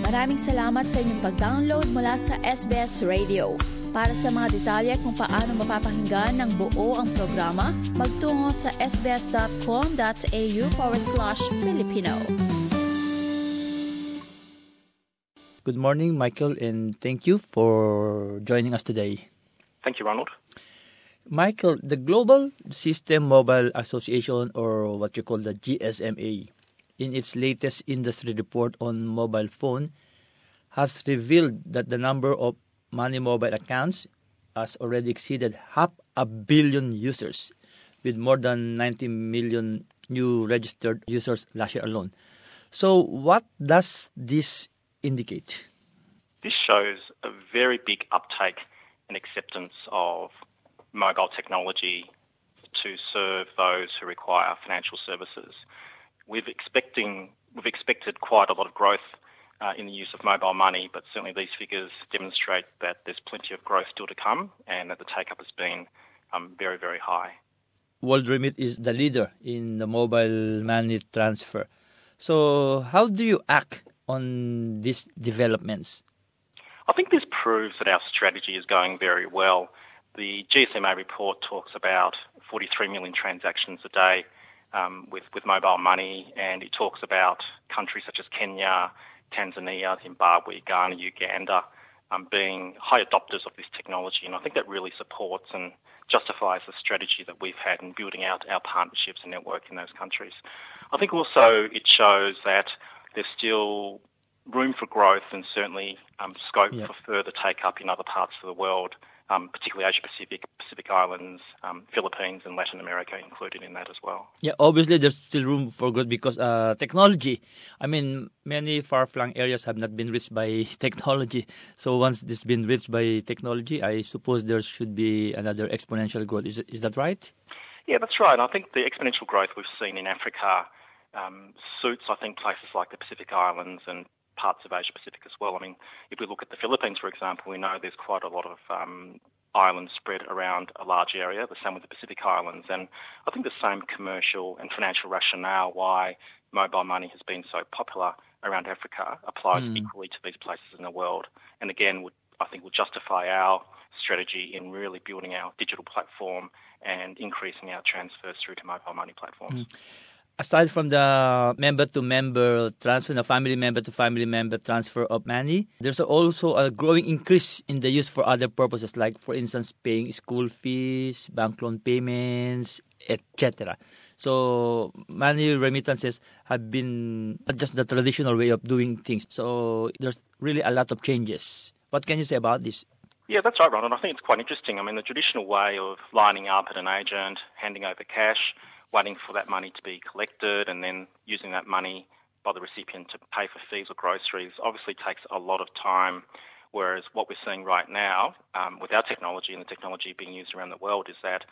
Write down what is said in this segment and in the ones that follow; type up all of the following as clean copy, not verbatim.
Maraming salamat sa inyong pag-download mula sa SBS Radio. Para sa mga detalye kung paano mapapakinggan ng buo ang programa, magtungo sa sbs.com.au/Filipino. Good morning, Michael, and thank you for joining us today. Thank you, Ronald. Michael, the Global System Mobile Association, or what you call the GSMA, in its latest industry report on mobile phone, has revealed that the number of Money mobile accounts has already exceeded 500 million users, with more than 90 million new registered users last year alone. So what does this indicate? This shows a very big uptake and acceptance of mobile technology to serve those who require financial services. We've expected quite a lot of growth in the use of mobile money, but certainly these figures demonstrate that there's plenty of growth still to come and that the take-up has been very, very high. WorldRemit is the leader in the mobile money transfer. So how do you act on these developments? I think this proves that our strategy is going very well. The GSMA report talks about 43 million transactions a day with mobile money, and it talks about countries such as Kenya, Tanzania, Zimbabwe, Ghana, Uganda being high adopters of this technology. And I think that really supports and justifies the strategy that we've had in building out our partnerships and network in those countries. I think also it shows that there's still room for growth and certainly scope for further take-up in other parts of the world, particularly Asia-Pacific, Pacific Islands, Philippines and Latin America included in that as well. Yeah, obviously there's still room for growth because technology, many far-flung areas have not been reached by technology. So once this has been reached by technology, I suppose there should be another exponential growth. Is that right? Yeah, that's right. I think the exponential growth we've seen in Africa suits, I think, places like the Pacific Islands and parts of Asia-Pacific as well. If we look at the Philippines, for example, we know there's quite a lot of islands spread around a large area, the same with the Pacific Islands. And I think the same commercial and financial rationale why mobile money has been so popular around Africa applies equally to these places in the world. And again, I think will justify our strategy in really building our digital platform and increasing our transfers through to mobile money platforms. Aside from the member-to-member transfer, the family member-to-family member transfer of money, there's also a growing increase in the use for other purposes, like, for instance, paying school fees, bank loan payments, etc. So money remittances have been not just the traditional way of doing things. So there's really a lot of changes. What can you say about this? Yeah, that's right, Ron. And I think it's quite interesting. The traditional way of lining up at an agent, handing over cash, waiting for that money to be collected and then using that money by the recipient to pay for fees or groceries obviously takes a lot of time, whereas what we're seeing right now with our technology and the technology being used around the world is that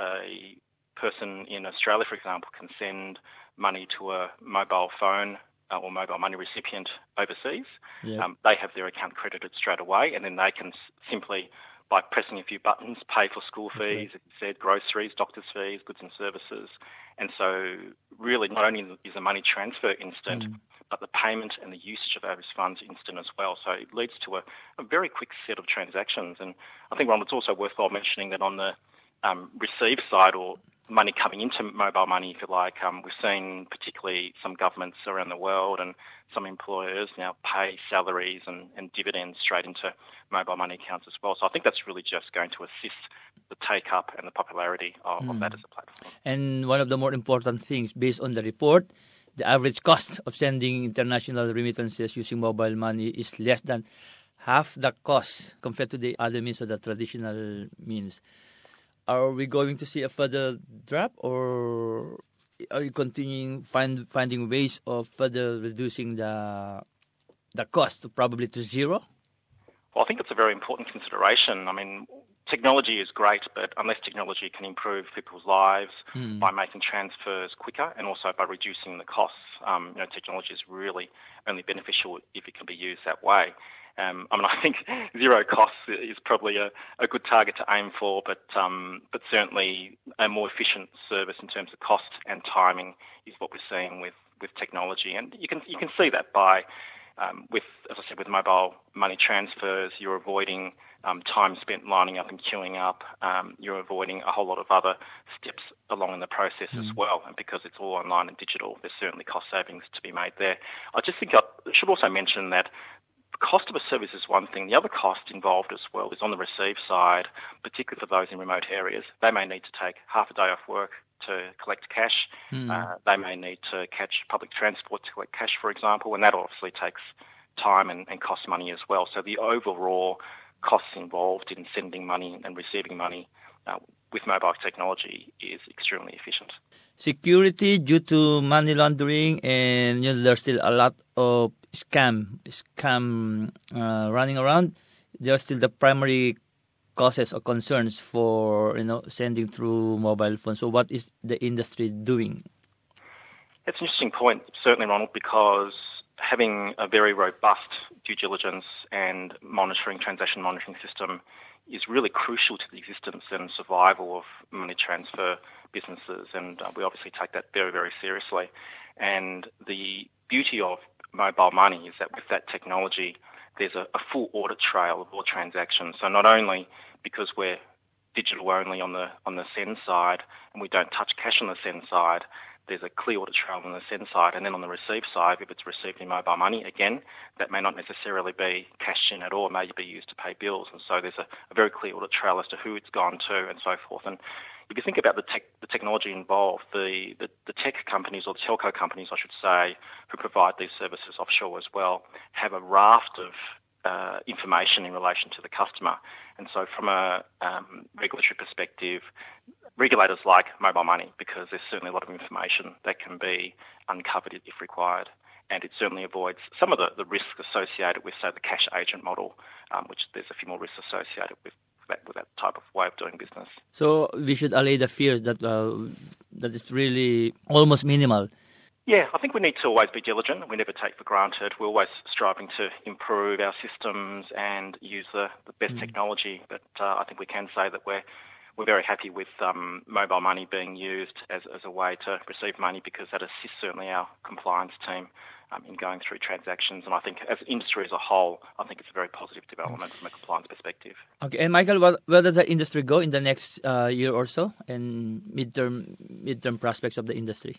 a person in Australia, for example, can send money to a mobile phone or mobile money recipient overseas. Yeah. They have their account credited straight away and then they can simply, by pressing a few buttons, pay for school fees, as you said, groceries, doctor's fees, goods and services. And so really not only is the money transfer instant, but the payment and the usage of those funds instant as well. So it leads to a very quick set of transactions. And I think, Ron, it's also worthwhile mentioning that on the receive side, or money coming into mobile money, if you like, we've seen particularly some governments around the world and some employers now pay salaries and dividends straight into mobile money accounts as well. So I think that's really just going to assist the take-up and the popularity of that as a platform. And one of the more important things, based on the report, the average cost of sending international remittances using mobile money is less than half the cost compared to the other means of the traditional means. Are we going to see a further drop, or are you continuing finding ways of further reducing the cost probably to zero? Well, I think it's a very important consideration. Technology is great, but unless technology can improve people's lives by making transfers quicker and also by reducing the costs, technology is really only beneficial if it can be used that way. I think zero costs is probably a good target to aim for, but certainly a more efficient service in terms of cost and timing is what we're seeing with technology. And you can see that by As I said, with mobile money transfers, you're avoiding time spent lining up and queuing up. You're avoiding a whole lot of other steps along in the process as well. And because it's all online and digital, there's certainly cost savings to be made there. I just think I should also mention that the cost of a service is one thing. The other cost involved as well is on the receive side, particularly for those in remote areas. They may need to take half a day off work to collect cash. They may need to catch public transport to collect cash, for example, and that obviously takes time and costs money as well. So the overall costs involved in sending money and receiving money with mobile technology is extremely efficient. Security due to money laundering, and there's still a lot of scam running around. They're still the primary causes or concerns for sending through mobile phones. So what is the industry doing? It's an interesting point, certainly, Ronald, because having a very robust due diligence and transaction monitoring system is really crucial to the existence and survival of money transfer businesses, and we obviously take that very, very seriously. And the beauty of mobile money is that with that technology, there's a full audit trail of all transactions. So not only because we're digital only on the send side and we don't touch cash on the send side, there's a clear audit trail on the send side, and then on the receive side, if it's received in mobile money, again, that may not necessarily be cashed in at all, it may be used to pay bills, and so there's a very clear audit trail as to who it's gone to and so forth. And if you think about the technology involved, the tech companies, or the telco companies, I should say, who provide these services offshore as well, have a raft of information in relation to the customer. And so from a regulatory perspective, regulators like mobile money because there's certainly a lot of information that can be uncovered if required. And it certainly avoids some of the risks associated with, say, the cash agent model, which there's a few more risks associated with that type of way of doing business. So we should allay the fears that it's really almost minimal. Yeah, I think we need to always be diligent. We never take for granted. We're always striving to improve our systems and use the best technology. But I think we can say that we're very happy with mobile money being used as a way to receive money, because that assists certainly our compliance team in going through transactions. And I think as an industry as a whole, I think it's a very positive development from a compliance perspective. Okay, and Michael, where does the industry go in the next year or so, and midterm prospects of the industry?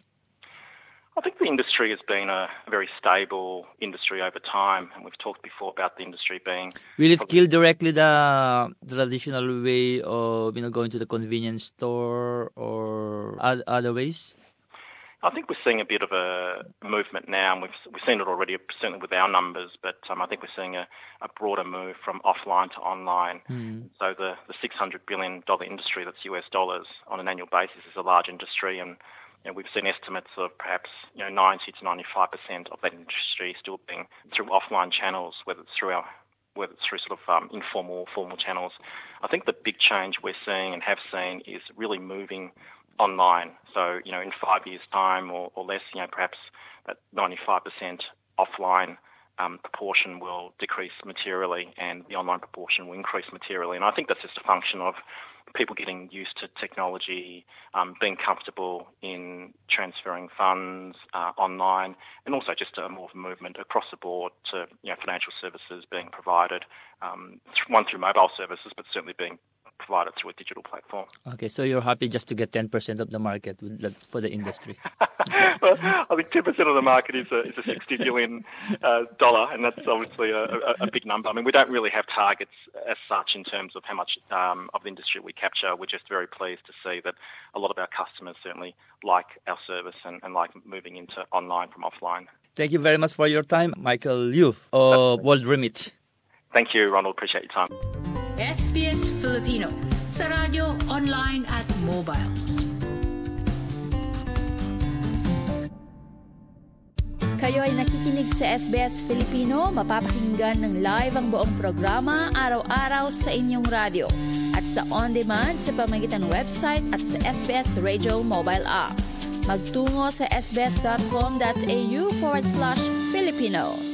I think the industry has been a very stable industry over time, and we've talked before about the industry being... Will it kill directly the traditional way of going to the convenience store or other ways? I think we're seeing a bit of a movement now, and we've seen it already, certainly with our numbers, but I think we're seeing a broader move from offline to online. So the $600 billion industry, that's US dollars, on an annual basis is a large industry, and we've seen estimates of perhaps 90 to 95% of that industry still being through offline channels, whether it's through sort of informal or formal channels. I think the big change we're seeing and have seen is really moving online. So, in 5 years' time or less, perhaps that 95% offline proportion will decrease materially and the online proportion will increase materially. And I think that's just a function of people getting used to technology, being comfortable in transferring funds online, and also just a more of a movement across the board to financial services being provided, one through mobile services, but certainly being provided through a digital platform. Okay, so you're happy just to get 10% of the market for the industry? Well, I think 10% of the market is a $60 billion, and that's obviously a big number. I mean, we don't really have targets as such in terms of how much of the industry we capture. We're just very pleased to see that a lot of our customers certainly like our service and like moving into online from offline. Thank you very much for your time, Michael Liu of World Remit. Thank you, Ronald. Appreciate your time. SBS Filipino, sa radyo, online at mobile. Kayo ay nakikinig sa SBS Filipino, mapapakinggan ng live ang buong programa araw-araw sa inyong radyo at sa on-demand sa pamamagitan ng website at sa SBS Radio mobile app. Magtungo sa sbs.com.au/Filipino.